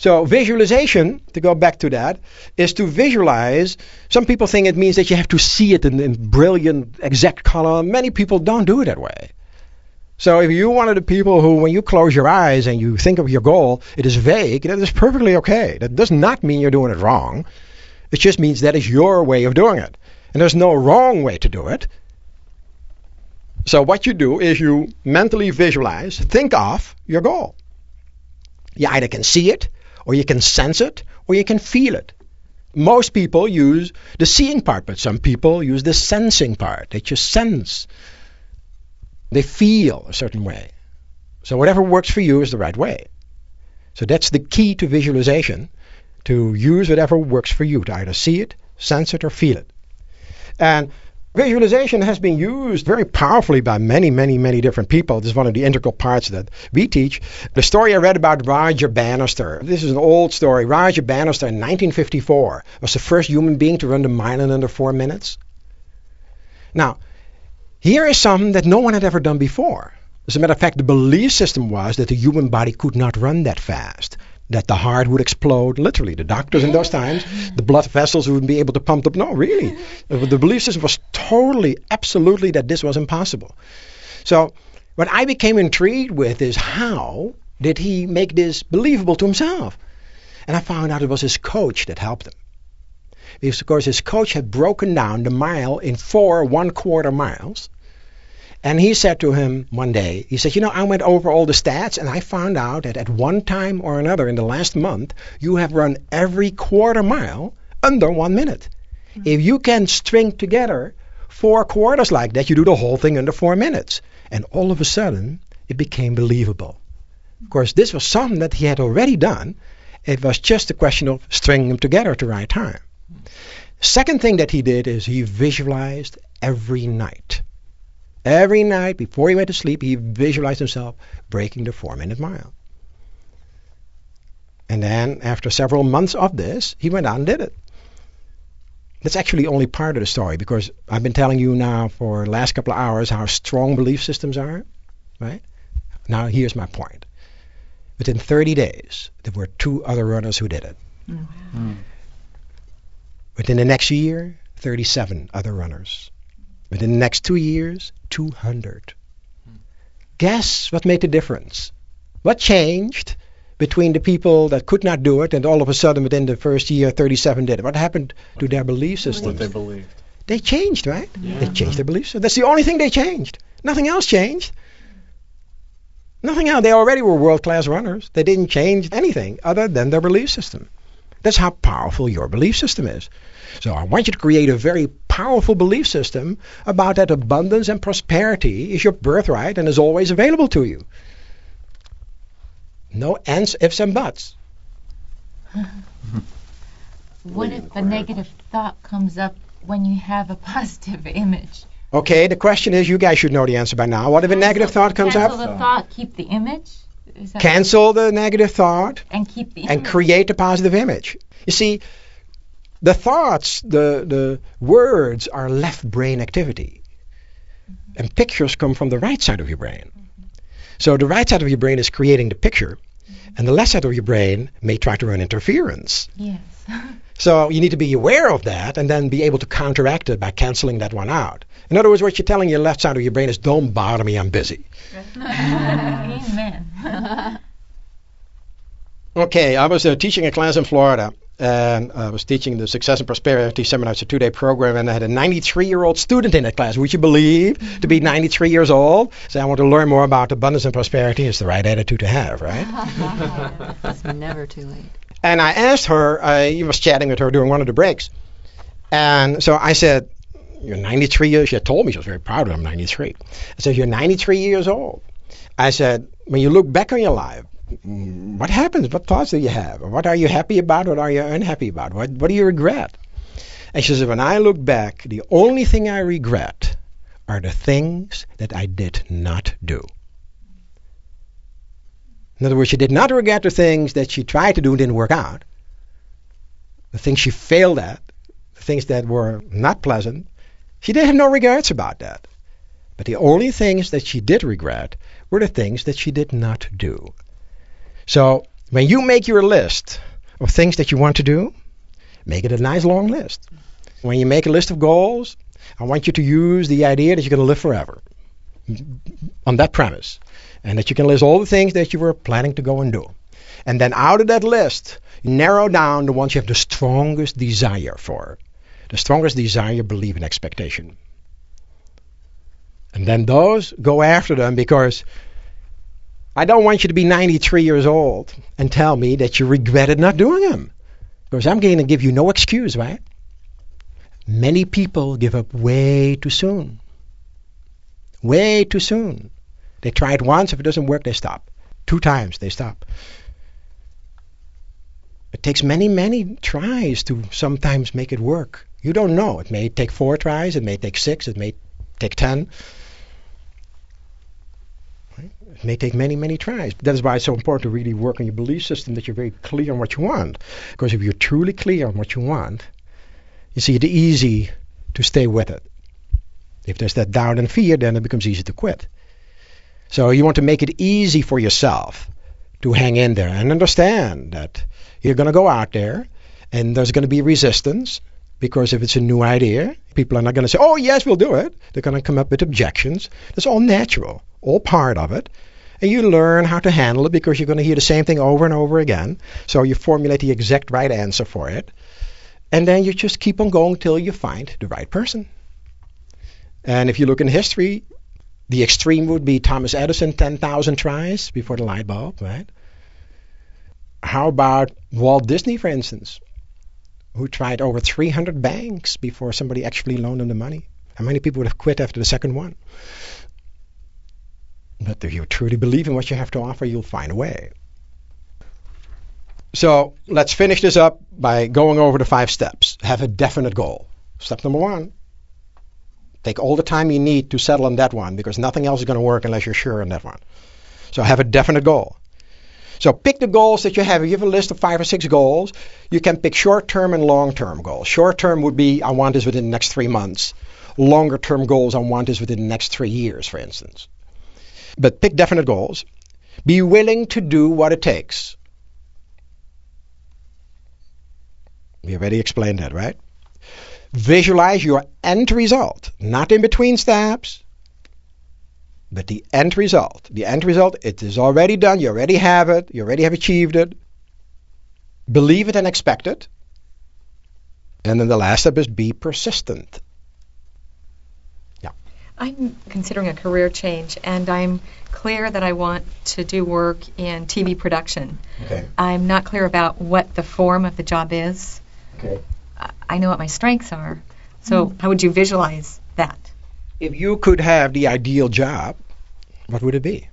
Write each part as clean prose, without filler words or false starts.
So visualization, to go back to that, is to visualize. Some people think it means that you have to see it in brilliant, exact color. Many people don't do it that way. So if you're one of the people who, when you close your eyes and you think of your goal, it is vague, that is perfectly okay. That does not mean you're doing it wrong. It just means that is your way of doing it. And there's no wrong way to do it. So what you do is you mentally visualize, think of your goal. You either can see it, or you can sense it, or you can feel it. Most people use the seeing part, but some people use the sensing part. They just sense. They feel a certain way. So whatever works for you is the right way. So that's the key to visualization, to use whatever works for you, to either see it, sense it, or feel it. And visualization has been used very powerfully by many, many, many different people. This is one of the integral parts that we teach. The story I read about Roger Bannister. This is an old story. Roger Bannister in 1954 was the first human being to run the mile in under 4 minutes. Now, here is something that no one had ever done before. As a matter of fact, the belief system was that the human body could not run that fast, that the heart would explode, literally. The doctors in those times, the blood vessels wouldn't be able to pump up. No, really. The belief system was totally, absolutely that this was impossible. So what I became intrigued with is how did he make this believable to himself? And I found out it was his coach that helped him. Because, of course, his coach had broken down the mile in 4 1/4 miles. And he said to him one day, he said, I went over all the stats and I found out that at one time or another in the last month, you have run every 1/4 mile under 1 minute. Mm-hmm. If you can string together 4 quarters like that, you do the whole thing under 4 minutes. And all of a sudden, it became believable. Of course, this was something that he had already done. It was just a question of stringing them together at the right time. Second thing that he did is he visualized every night. Every night before he went to sleep, he visualized himself breaking the 4-minute mile. And then after several months of this, he went out and did it. That's actually only part of the story, because I've been telling you now for the last couple of hours how strong belief systems are, right? Now here's my point. Within 30 days, there were 2 other runners who did it. Mm-hmm. Within the next year, 37 other runners. Within the next 2 years, 200. Guess what made the difference? What changed between the people that could not do it and all of a sudden within the first year 37 did it? What happened to their belief systems? What they believed. They changed, right? Yeah. They changed their beliefs. That's the only thing they changed. Nothing else changed. Nothing else. They already were world-class runners. They didn't change anything other than their belief system. That's how powerful your belief system is. So I want you to create a very powerful belief system about that abundance and prosperity is your birthright and is always available to you. No ands, ifs, and buts. What if a negative thought comes up when you have a positive image? Okay, the question is, you guys should know the answer by now. What if a negative thought comes up? Cancel the thought, keep the image? Cancel the negative thought and keep the image. And create a positive image. You see, the thoughts, the words are left brain activity. Mm-hmm. And pictures come from the right side of your brain. Mm-hmm. So the right side of your brain is creating the picture, and the left side of your brain may try to run interference. Yes. So you need to be aware of that and then be able to counteract it by canceling that one out. In other words, what you're telling your left side of your brain is, don't bother me, I'm busy. Amen. Okay, I was teaching a class in Florida, and I was teaching the Success and Prosperity Seminar. It's a 2-day program, and I had a 93-year-old student in that class. Would you believe, to be 93 years old? So I want to learn more about abundance and prosperity. It's the right attitude to have, right? It's never too late. And I asked her, I was chatting with her during one of the breaks, and so I said, you're 93 years, she had told me she was very proud of I'm 93. I said, you're 93 years old. I said, when you look back on your life, what happens? What thoughts do you have? What are you happy about? What are you unhappy about? What do you regret? And she said, when I look back, the only thing I regret are the things that I did not do. In other words, she did not regret the things that she tried to do and didn't work out. The things she failed at, the things that were not pleasant, she did have no regrets about that. But the only things that she did regret were the things that she did not do. So When you make your list of things that you want to do, make it a nice long list. When you make a list of goals, I want you to use the idea that you're going to live forever on that premise, and that you can list all the things that you were planning to go and do. And then out of that list, narrow down the ones you have the strongest desire for. The strongest desire, belief, and expectation. And then those, go after them, because I don't want you to be 93 years old and tell me that you regretted not doing them. Because I'm going to give you no excuse, right? Many people give up way too soon. Way too soon. They try it once. If it doesn't work, they stop. 2 times, they stop. It takes many, many tries to sometimes make it work. You don't know. It may take 4 tries. It may take 6. It may take 10. It may take many, many tries. That is why it's so important to really work on your belief system, that you're very clear on what you want. Because if you're truly clear on what you want, you see it's easy to stay with it. If there's that doubt and fear, then it becomes easy to quit. So you want to make it easy for yourself to hang in there and understand that you're going to go out there and there's going to be resistance, because if it's a new idea, people are not going to say, oh, yes, we'll do it. They're going to come up with objections. That's all natural, all part of it. And you learn how to handle it, because you're going to hear the same thing over and over again. So you formulate the exact right answer for it. And then you just keep on going till you find the right person. And if you look in history, the extreme would be Thomas Edison, 10,000 tries before the light bulb, right? How about Walt Disney, for instance, who tried over 300 banks before somebody actually loaned him the money? How many people would have quit after the second one? But if you truly believe in what you have to offer, you'll find a way. So let's finish this up by going over the 5 steps. Have a definite goal. Step number 1. Take all the time you need to settle on that one, because nothing else is going to work unless you're sure on that one. So have a definite goal. So pick the goals that you have. If you have a list of 5 or 6 goals, you can pick short-term and long-term goals. Short-term would be, I want this within the next 3 months. Longer-term goals, I want this within the next 3 years, for instance. But pick definite goals. Be willing to do what it takes. We already explained that, right? Visualize your end result, not in between steps, but the end result. The end result, it is already done. You already have it. You already have achieved it. Believe it and expect it. And then the last step is be persistent. Yeah. I'm considering a career change, and I'm clear that I want to do work in TV production. Okay. I'm not clear about what the form of the job is. Okay. I know what my strengths are. So how would you visualize that? If you could have the ideal job, what would it be?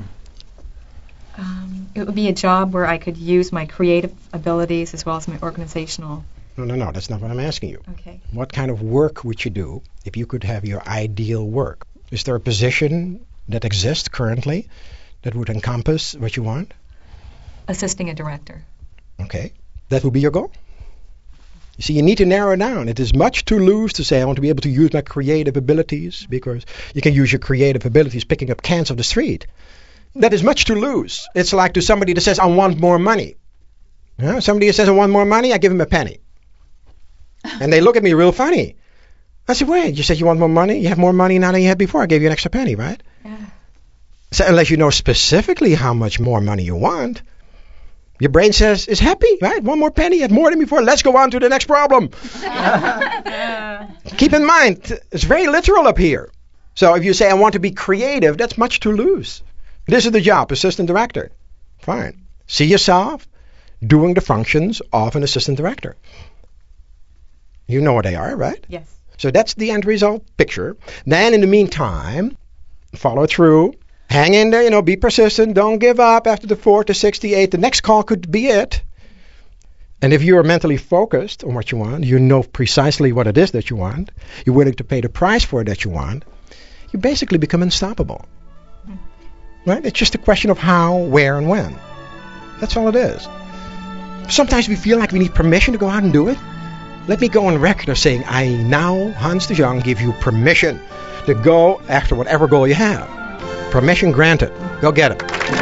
It would be a job where I could use my creative abilities as well as my organizational. No, that's not what I'm asking you. Okay. What kind of work would you do if you could have your ideal work? Is there a position that exists currently that would encompass what you want? Assisting a director. Okay. That would be your goal? You see, you need to narrow it down. It is much too loose to say I want to be able to use my creative abilities, because you can use your creative abilities picking up cans off the street. That is much too loose. It's like to somebody that says, I want more money. Somebody that says, I want more money, I give him a penny. And they look at me real funny. I said, wait, you said you want more money? You have more money now than you had before. I gave you an extra penny, right? Yeah. So unless you know specifically how much more money you want, your brain says, is happy, right? One more penny, you had more than before. Let's go on to the next problem. Keep in mind, it's very literal up here. So if you say, I want to be creative, that's much too loose. This is the job, assistant director. Fine. See yourself doing the functions of an assistant director. You know what they are, right? Yes. So that's the end result picture. Then in the meantime, follow through. Hang in there, be persistent. Don't give up after the 4th to 68. The next call could be it. And if you are mentally focused on what you want, you know precisely what it is that you want, you're willing to pay the price for it that you want, you basically become unstoppable. Right? It's just a question of how, where, and when. That's all it is. Sometimes we feel like we need permission to go out and do it. Let me go on record of saying, I now, Hans de Jong, give you permission to go after whatever goal you have. Permission granted. Go get it.